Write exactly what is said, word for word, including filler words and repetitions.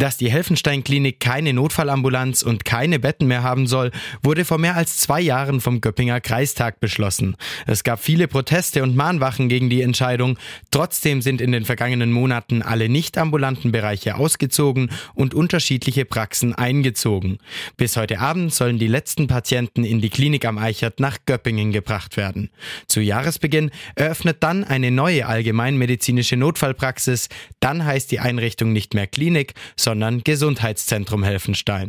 Dass die Helfenstein-Klinik keine Notfallambulanz und keine Betten mehr haben soll, wurde vor mehr als zwei Jahren vom Göppinger Kreistag beschlossen. Es gab viele Proteste und Mahnwachen gegen die Entscheidung. Trotzdem sind in den vergangenen Monaten alle nicht ambulanten Bereiche ausgezogen und unterschiedliche Praxen eingezogen. Bis heute Abend sollen die letzten Patienten in die Klinik am Eichert nach Göppingen gebracht werden. Zu Jahresbeginn eröffnet dann eine neue allgemeinmedizinische Notfallpraxis. Dann heißt die Einrichtung nicht mehr Klinik, sondern Gesundheitszentrum Helfenstein.